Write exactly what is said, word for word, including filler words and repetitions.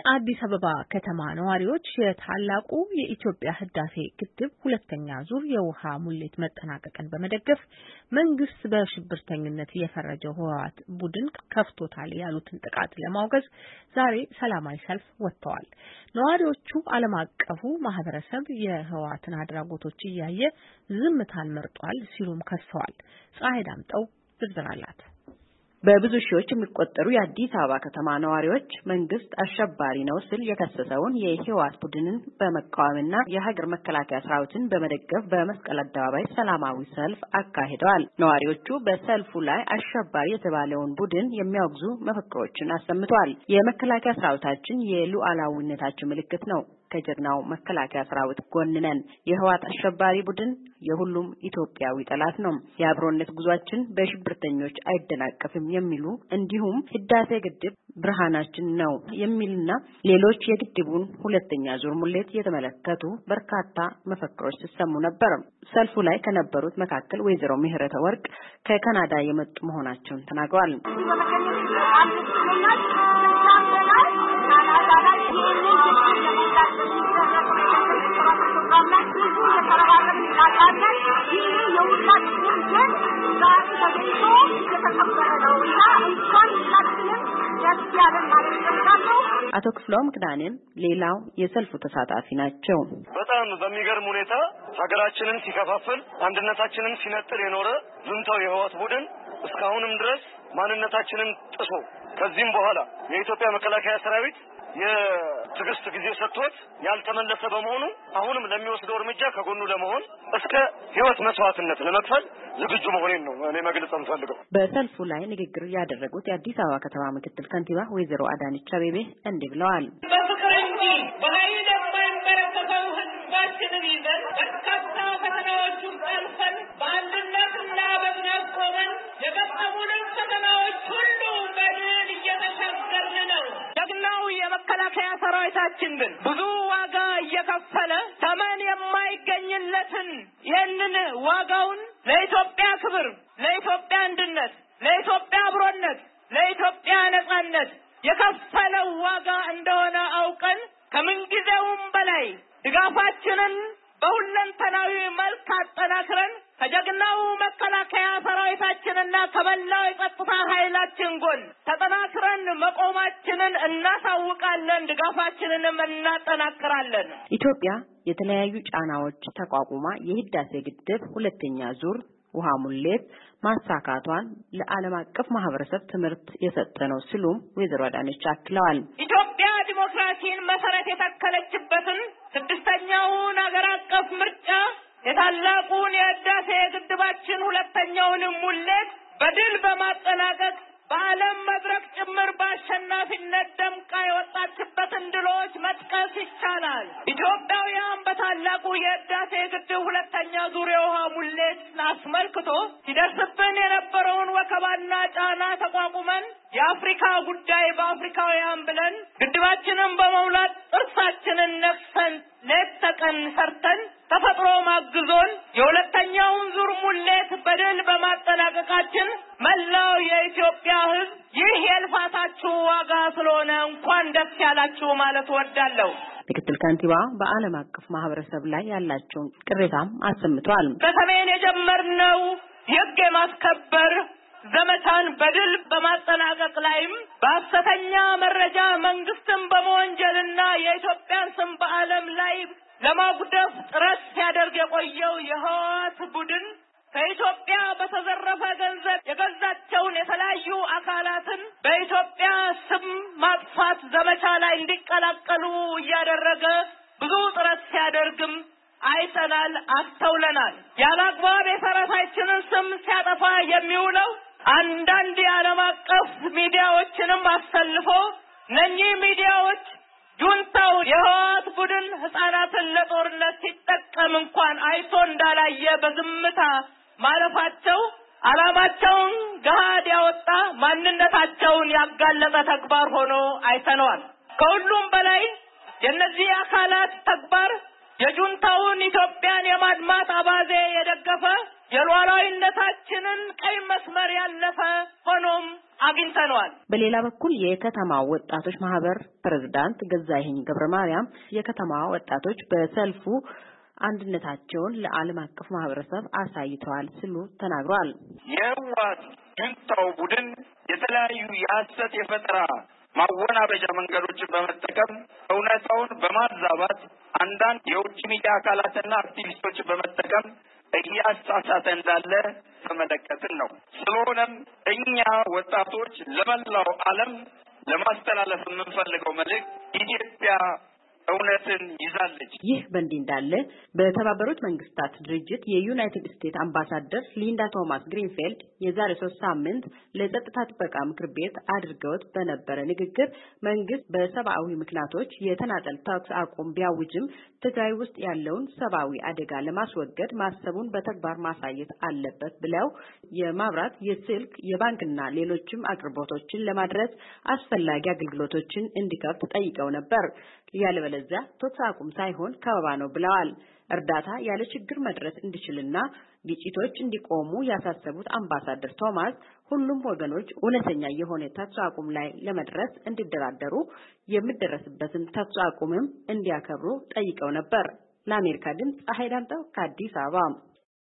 የአዲስ አበባ ከተማ ነዋሪዎች የታላቁ የኢትዮጵያ ህዳሴ ግድብ ሁለተኛ ዙር የውሃ ሙሌት መጠናቀቅን በመደገፍ መንግስት በሽብርተኝነት የፈረጀው ህወሓት ቡድን ከፍቶታል ያሉትን ጥቃት ለማውገዝ ዛሬ ሰላማዊ ሰልፍ ወጥተዋል። ነዋሪዎቹ ዓለም አቀፉ ማህበረሰብ የህወሓትን አድራጎቶች እያየ ዝምታን መርጧል ሲሉም ከሰዋል። ፀሐይ ዳምጠው ዝርዝር አላት። በብዙ ሺዎች የሚቆጠሩ የአዲስ አበባ ከተማ ነዋሪዎች መንግስት አሸባሪ ነው ሲል የከሰሰውን የህወሓት ቡድንን በመቃወምና የሀገር መከላከያ ሰራዊትን በመደገፍ በመስቀል አደባባይ ሰላማዊ ሰልፍ አካሂደዋል። ነዋሪዎቹ በሰልፉ ላይ አሸባሪ የተባለውን ቡድን የሚያወግዙ መፈክሮችን አሰምተዋል። የመከላከያ ሰራዊታችን የሉዓላዊነታችን ምልክት ነው፣ ከጀግናው መከላከያ ሰራዊት ጎን ነን፣ የህወሓት አሸባሪ ቡድን የሁሉም ኢትዮጵያዊ ጠላት ነው፣ የአብሮነት ጉዟችን በሽብርተኞች አይደናቀፍም የሚሉ እንዲሁም ህዳሴ ግድብ ብርሃናችን ነው የሚልና ሌሎች የግድቡን ሁለተኛ ዙር ሙሌት የተመለከቱ በርካታ መፈክሮች ሲሰሙ ነበር። ሰልፉ ላይ ከነበሩት መካከል ወይዘሮ ምህረተ ወርቅ ከካናዳ የመጡ መሆናቸውን ተናግረዋል። አቶ ክፍሎም ክዳኔም ሌላው የሰልፉ ተሳታፊ ናቸው። በጣም በሚገርም ሁኔታ ሀገራችንን ሲከፋፍል አንድነታችንን ሲነጥል የኖረ ጁንታው የህወሓት ቡድን እስካሁንም ድረስ ማንነታችንን ጥሶ ከዚህም በኋላ የኢትዮጵያ መከላከያ ሰራዊት የትግስት ጊዜ ሰጥቶት ያልተመለሰ በመሆኑ አሁንም ለሚወስደው እርምጃ ከጎኑ ለመሆን እስከ ህይወት መስዋዕትነት ለመክፈል ዝግጁ መሆኔን ነው እኔ መግለጽ እንፈልገው። በሰልፉ ላይ ንግግር ያደረጉት የአዲስ አበባ ከተማ ምክትል ከንቲባ ወይዘሮ አዳነች አቤቤ እንዲህ ብለዋል። በፍቅር እንጂ በኃይል የማይንበረከከው ህዝባችንን ይዘን በርካታ ፈተናዎችን አልፈን በአንድነትና በጽናት ቆመን የገጠሙንን ፈተናዎች ሁሉ በድል እየተሻገርን ነው። ጀግናው የመከላከያ ሰራዊታችን ግን ብዙ ዋጋ እየከፈለ ተመን የማይገኝለትን ይህንን ዋጋውን ለኢትዮጵያ ክብር፣ ለኢትዮጵያ አንድነት፣ ለኢትዮጵያ አብሮነት፣ ለኢትዮጵያ ነጻነት የከፈለው ዋጋ እንደሆነ አውቀን ከምንጊዜውም በላይ ድጋፋችንን በሁለንተናዊ መልክ አጠናክረን ከጀግናው መከላከያ ሰራዊታችንና ከመላው የጸጥታ ኃይላችን ጎን ተጠናክረን መቆማችንን እናሳውቃለን፣ ድጋፋችንንም እናጠናክራለን። ኢትዮጵያ የተለያዩ ጫናዎች ተቋቁማ የህዳሴ ግድብ ሁለተኛ ዙር ውሃ ሙሌት ማሳካቷን ለዓለም አቀፍ ማህበረሰብ ትምህርት የሰጠ ነው ሲሉም ወይዘሮ አዳነች አክለዋል። ኢትዮጵያ ዲሞክራሲን መሰረት የተከለችበትን ስድስተኛውን ሀገር አቀፍ ምርጫ የታላቁን የህዳሴ ግድባችን ሁለተኛውን ሙሌት በድል በማጠናቀቅ በዓለም መድረክ ጭምር በአሸናፊነት ደምቃ የወጣችበትን ድሎች መጥቀስ ይቻላል። ኢትዮጵያውያን በታላቁ የህዳሴ ግድብ ሁለተኛ ዙር የውሃ ሙሌት አስመልክቶ ሲደርስብን የነበረውን ወከባና ጫና ተቋቁመን የአፍሪካ ጉዳይ በአፍሪካውያን ብለን ግድባችንን በመሙላት ጥርሳችንን ነክሰን ሌት ተቀን ሰርተን ተፈጥሮ ማግዞን የሁለተኛውን ዙር ሙሌት በድል በማጠናቀቃችን መላው የኢትዮጵያ ህዝብ ይህ የልፋታችሁ ዋጋ ስለሆነ እንኳን ደስ ያላችሁ ማለት ወዳለሁ። ምክትል ከንቲባ በዓለም አቀፍ ማህበረሰብ ላይ ያላቸውን ቅሬታም አሰምተዋል። በሰሜን የጀመርነው የህግ የማስከበር ዘመቻን በድል በማጠናቀቅ ላይም በሐሰተኛ መረጃ መንግስትን በመወንጀልና የኢትዮጵያን ስም በዓለም ላይ ለማጉደፍ ጥረት ሲያደርግ የቆየው የህወሓት ቡድን ከኢትዮጵያ በተዘረፈ ገንዘብ የገዛቸውን የተለያዩ አካላትን በኢትዮጵያ ስም ማጥፋት ዘመቻ ላይ እንዲቀላቀሉ እያደረገ ብዙ ጥረት ሲያደርግም አይተናል፣ አስተውለናል። ያለአግባብ የሰራዊታችንን ስም ሲያጠፋ የሚውለው አንዳንድ የዓለም አቀፍ ሚዲያዎችንም አሰልፎ እነኚህ ሚዲያዎች ጁንታው የህወሓት ቡድን ህፃናትን ለጦርነት ሲጠቀም እንኳን አይቶ እንዳላየ በዝምታ ማለፋቸው ዓላማቸውን ገሃድ ያወጣ ማንነታቸውን ያጋለጠ ተግባር ሆኖ አይተነዋል። ከሁሉም በላይ የእነዚህ አካላት ተግባር የጁንታውን ኢትዮጵያን የማድማት አባዜ የደገፈ የሉዓላዊነታችንን ቀይ መስመር ያለፈ ሆኖም አግኝተነዋል። በሌላ በኩል የከተማው ወጣቶች ማህበር ፕሬዝዳንት ገዛኸኝ ገብረማርያም የከተማው ወጣቶች በሰልፉ አንድነታቸውን ለዓለም አቀፍ ማህበረሰብ አሳይተዋል ሲሉ ተናግረዋል። የህወሓት ጁንታው ቡድን የተለያዩ የሐሰት የፈጠራ ማወናበጃ መንገዶችን በመጠቀም እውነታውን በማዛባት አንዳንድ የውጭ ሚዲያ አካላትና አክቲቪስቶችን በመጠቀም እያሳሳተ እንዳለ ተመለከትን ነው። ስለሆነም እኛ ወጣቶች ለመላው ዓለም ለማስተላለፍ የምንፈልገው መልእክት ኢትዮጵያ እውነትን ይዛለች። ይህ በእንዲህ እንዳለ በተባበሩት መንግስታት ድርጅት የዩናይትድ ስቴትስ አምባሳደር ሊንዳ ቶማስ ግሪንፊልድ የዛሬ ሶስት ሳምንት ለጸጥታ ጥበቃ ምክር ቤት አድርገውት በነበረ ንግግር መንግስት በሰብአዊ ምክንያቶች የተናጠል ተኩስ አቁም ቢያውጅም ትግራይ ውስጥ ያለውን ሰብአዊ አደጋ ለማስወገድ ማሰቡን በተግባር ማሳየት አለበት ብለው የማብራት፣ የስልክ፣ የባንክና ሌሎችም አቅርቦቶችን ለማድረስ አስፈላጊ አገልግሎቶችን እንዲከፍት ጠይቀው ነበር። ያለበለዚያ ተኩስ አቁም ሳይሆን ከበባ ነው ብለዋል። እርዳታ ያለ ችግር መድረስ እንዲችልና ግጭቶች እንዲቆሙ ያሳሰቡት አምባሳደር ቶማስ ሁሉም ወገኖች እውነተኛ የሆነ ተኩስ አቁም ላይ ለመድረስ እንዲደራደሩ የሚደረስበትን ተኩስ አቁምም እንዲያከብሩ ጠይቀው ነበር። ለአሜሪካ ድምፅ ፀሐይ ዳምጠው ከአዲስ አበባ